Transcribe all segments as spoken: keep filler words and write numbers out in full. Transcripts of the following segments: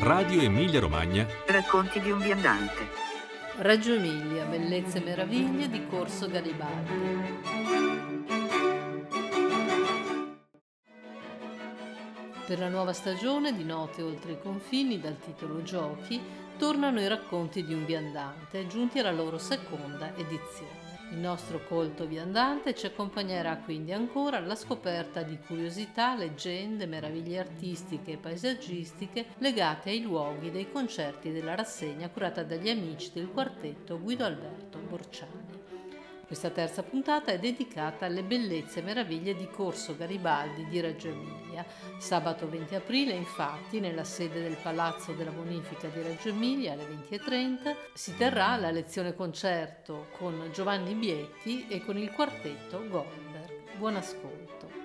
Radio Emilia-Romagna. Racconti di un viandante. Reggio Emilia, bellezze e meraviglie di Corso Garibaldi. Per la nuova stagione di Note oltre i confini, dal titolo Giochi, tornano i racconti di un viandante, giunti alla loro seconda edizione. Il nostro colto viandante ci accompagnerà quindi ancora alla scoperta di curiosità, leggende, meraviglie artistiche e paesaggistiche legate ai luoghi dei concerti della rassegna curata dagli amici del quartetto Guido Alberto Borciani. Questa terza puntata è dedicata alle bellezze e meraviglie di Corso Garibaldi di Reggio Emilia. Sabato venti aprile, infatti, nella sede del Palazzo della Bonifica di Reggio Emilia alle venti e trenta si terrà la lezione concerto con Giovanni Bietti e con il quartetto Goldberg. Buon ascolto.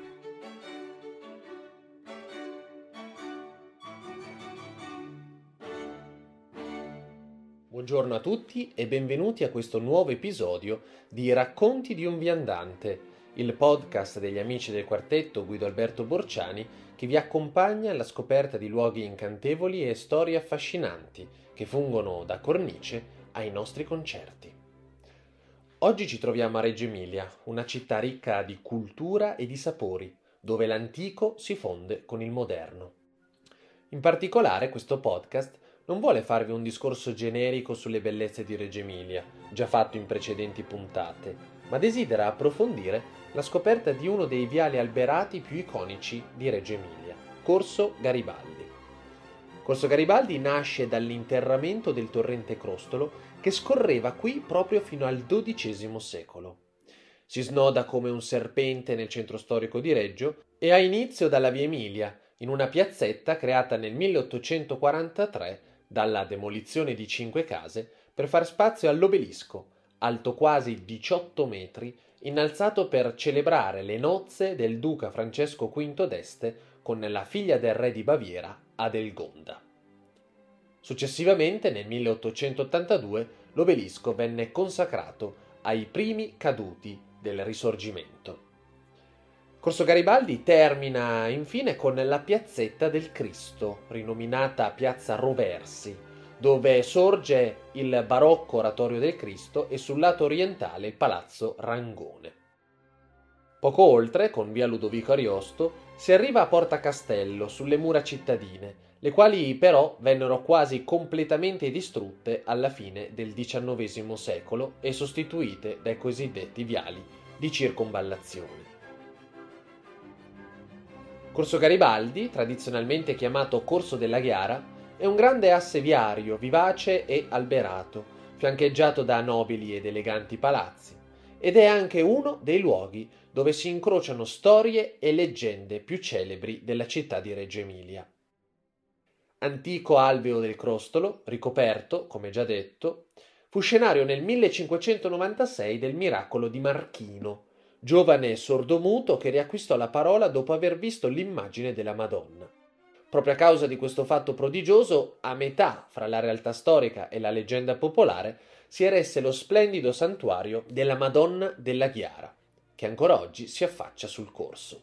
Buongiorno a tutti e benvenuti a questo nuovo episodio di Racconti di un viandante, il podcast degli amici del quartetto Guido Alberto Borciani che vi accompagna alla scoperta di luoghi incantevoli e storie affascinanti che fungono da cornice ai nostri concerti. Oggi ci troviamo a Reggio Emilia, una città ricca di cultura e di sapori, dove l'antico si fonde con il moderno. In particolare questo podcast non vuole farvi un discorso generico sulle bellezze di Reggio Emilia, già fatto in precedenti puntate, ma desidera approfondire la scoperta di uno dei viali alberati più iconici di Reggio Emilia, Corso Garibaldi. Corso Garibaldi nasce dall'interramento del torrente Crostolo che scorreva qui proprio fino al dodicesimo secolo. Si snoda come un serpente nel centro storico di Reggio e ha inizio dalla Via Emilia, in una piazzetta creata nel milleottocentoquarantatré dalla demolizione di cinque case per far spazio all'obelisco, alto quasi diciotto metri, innalzato per celebrare le nozze del duca Francesco quinto d'Este con la figlia del re di Baviera, Adelgonda. Successivamente, nel milleottocentottantadue, l'obelisco venne consacrato ai primi caduti del Risorgimento. Corso Garibaldi termina infine con la piazzetta del Cristo, rinominata Piazza Roversi, dove sorge il barocco oratorio del Cristo e sul lato orientale il palazzo Rangone. Poco oltre, con via Ludovico Ariosto, si arriva a Porta Castello, sulle mura cittadine, le quali però vennero quasi completamente distrutte alla fine del diciannovesimo secolo e sostituite dai cosiddetti viali di circonvallazione. Corso Garibaldi, tradizionalmente chiamato Corso della Ghiara, è un grande asse viario, vivace e alberato, fiancheggiato da nobili ed eleganti palazzi, ed è anche uno dei luoghi dove si incrociano storie e leggende più celebri della città di Reggio Emilia. Antico alveo del Crostolo, ricoperto, come già detto, fu scenario nel millecinquecentonovantasei del miracolo di Marchino, giovane sordomuto che riacquistò la parola dopo aver visto l'immagine della Madonna. Proprio a causa di questo fatto prodigioso, a metà fra la realtà storica e la leggenda popolare, si eresse lo splendido santuario della Madonna della Ghiara, che ancora oggi si affaccia sul corso.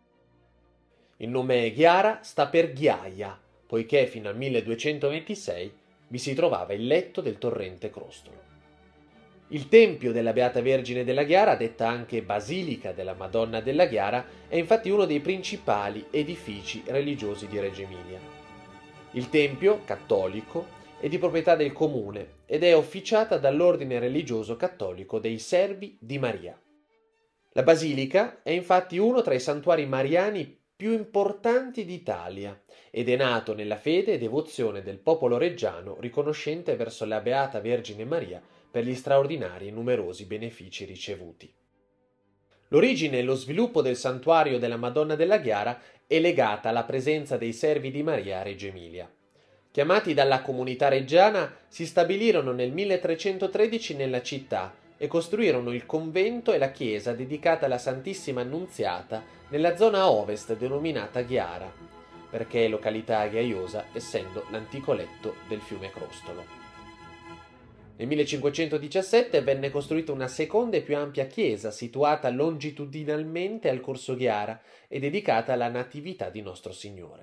Il nome Ghiara sta per ghiaia, poiché fino al milleduecentoventisei vi si trovava il letto del torrente Crostolo. Il Tempio della Beata Vergine della Ghiara, detta anche Basilica della Madonna della Ghiara, è infatti uno dei principali edifici religiosi di Reggio Emilia. Il Tempio, cattolico, è di proprietà del comune ed è officiata dall'ordine religioso cattolico dei Servi di Maria. La Basilica è infatti uno tra i santuari mariani più importanti d'Italia ed è nato nella fede e devozione del popolo reggiano riconoscente verso la Beata Vergine Maria per gli straordinari e numerosi benefici ricevuti. L'origine e lo sviluppo del santuario della Madonna della Ghiara è legata alla presenza dei Servi di Maria a Reggio Emilia. Chiamati dalla comunità reggiana, si stabilirono nel milletrecentotredici nella città e costruirono il convento e la chiesa dedicata alla Santissima Annunziata nella zona ovest denominata Ghiara, perché è località ghiaiosa essendo l'antico letto del fiume Crostolo. Nel millecinquecentodiciassette venne costruita una seconda e più ampia chiesa situata longitudinalmente al Corso Ghiara e dedicata alla Natività di Nostro Signore.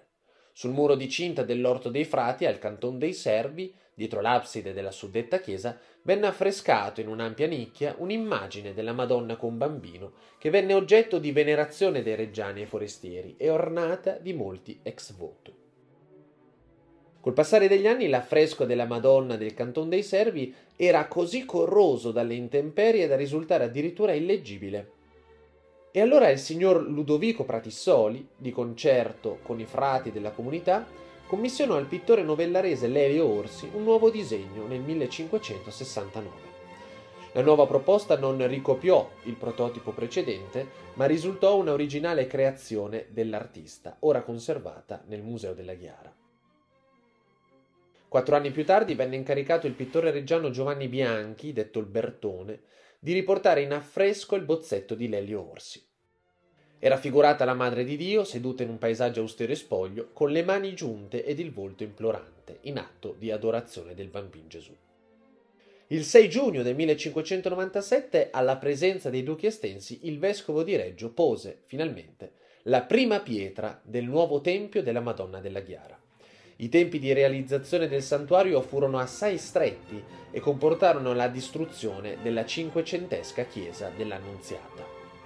Sul muro di cinta dell'Orto dei Frati, al Canton dei Servi, dietro l'abside della suddetta chiesa, venne affrescato in un'ampia nicchia un'immagine della Madonna con bambino, che venne oggetto di venerazione dei reggiani e forestieri e ornata di molti ex voto. Col passare degli anni l'affresco della Madonna del Canton dei Servi era così corroso dalle intemperie da risultare addirittura illeggibile. E allora il signor Ludovico Pratissoli, di concerto con i frati della comunità, commissionò al pittore novellarese Lelio Orsi un nuovo disegno nel millecinquecentosessantanove. La nuova proposta non ricopiò il prototipo precedente, ma risultò una originale creazione dell'artista, ora conservata nel Museo della Ghiara. Quattro anni più tardi venne incaricato il pittore reggiano Giovanni Bianchi, detto il Bertone, di riportare in affresco il bozzetto di Lelio Orsi. È raffigurata la Madre di Dio seduta in un paesaggio austero e spoglio, con le mani giunte ed il volto implorante, in atto di adorazione del Bambin Gesù. Il sei giugno del millecinquecentonovantasette, alla presenza dei duchi estensi, il vescovo di Reggio pose, finalmente, la prima pietra del nuovo tempio della Madonna della Ghiara. I tempi di realizzazione del santuario furono assai stretti e comportarono la distruzione della cinquecentesca chiesa dell'Annunziata.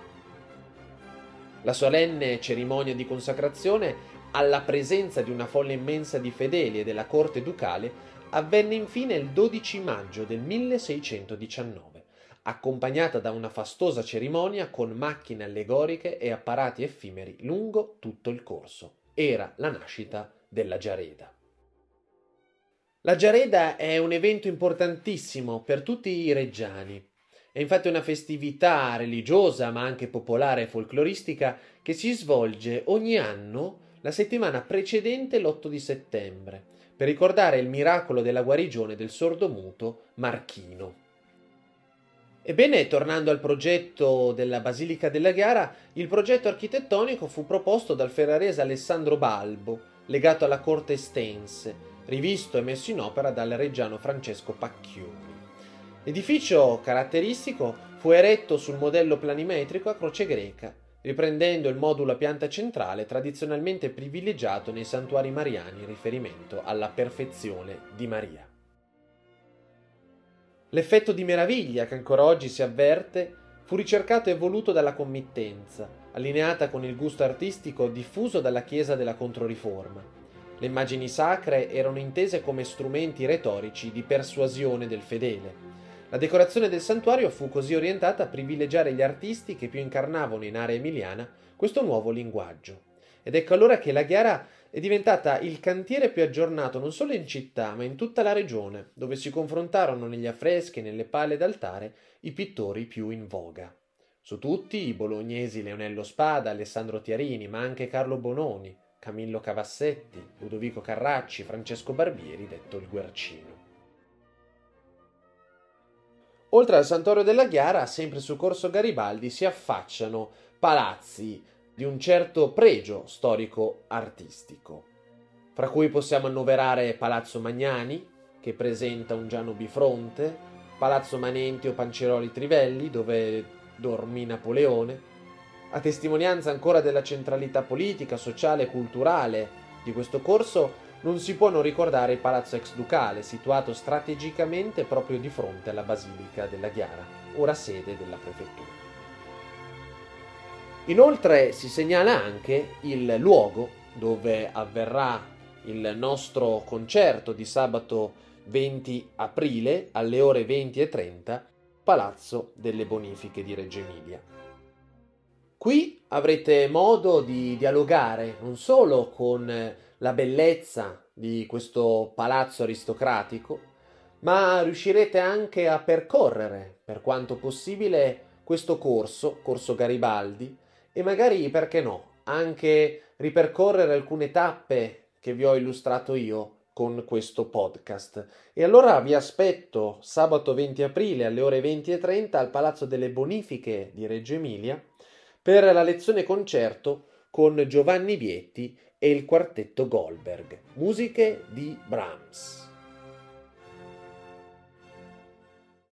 La solenne cerimonia di consacrazione, alla presenza di una folla immensa di fedeli e della corte ducale, avvenne infine il dodici maggio del milleseicentodiciannove, accompagnata da una fastosa cerimonia con macchine allegoriche e apparati effimeri lungo tutto il corso. Era la nascita della Giareda. La Giareda è un evento importantissimo per tutti i reggiani. È infatti una festività religiosa ma anche popolare e folcloristica che si svolge ogni anno la settimana precedente l'otto di settembre per ricordare il miracolo della guarigione del sordomuto Marchino. Ebbene, tornando al progetto della Basilica della Ghiara, il progetto architettonico fu proposto dal ferrarese Alessandro Balbo, legato alla corte estense, rivisto e messo in opera dal reggiano Francesco Pacchioni. L'edificio caratteristico fu eretto sul modello planimetrico a croce greca, riprendendo il modulo a pianta centrale tradizionalmente privilegiato nei santuari mariani in riferimento alla perfezione di Maria. L'effetto di meraviglia che ancora oggi si avverte fu ricercato e voluto dalla committenza, allineata con il gusto artistico diffuso dalla Chiesa della Controriforma. Le immagini sacre erano intese come strumenti retorici di persuasione del fedele. La decorazione del santuario fu così orientata a privilegiare gli artisti che più incarnavano in area emiliana questo nuovo linguaggio. Ed ecco allora che la Ghiara è diventata il cantiere più aggiornato non solo in città, ma in tutta la regione, dove si confrontarono negli affreschi e nelle pale d'altare i pittori più in voga. Su tutti i bolognesi Leonello Spada, Alessandro Tiarini, ma anche Carlo Bononi, Camillo Cavassetti, Ludovico Carracci, Francesco Barbieri, detto il Guercino. Oltre al Santuario della Ghiara, sempre su Corso Garibaldi, si affacciano palazzi di un certo pregio storico-artistico, fra cui possiamo annoverare Palazzo Magnani, che presenta un Giano bifronte, Palazzo Manenti o Panceroli Trivelli, dove dormì Napoleone. A testimonianza ancora della centralità politica, sociale e culturale di questo corso, non si può non ricordare il Palazzo Ex-Ducale, situato strategicamente proprio di fronte alla Basilica della Ghiara, ora sede della prefettura. Inoltre si segnala anche il luogo dove avverrà il nostro concerto di sabato venti aprile alle ore venti e trenta, Palazzo delle Bonifiche di Reggio Emilia. Qui avrete modo di dialogare non solo con la bellezza di questo palazzo aristocratico, ma riuscirete anche a percorrere, per quanto possibile, questo corso, Corso Garibaldi, e magari, perché no, anche ripercorrere alcune tappe che vi ho illustrato io con questo podcast. E allora vi aspetto sabato venti aprile alle ore venti e trenta al Palazzo delle Bonifiche di Reggio Emilia per la lezione concerto con Giovanni Vietti e il quartetto Goldberg, musiche di Brahms.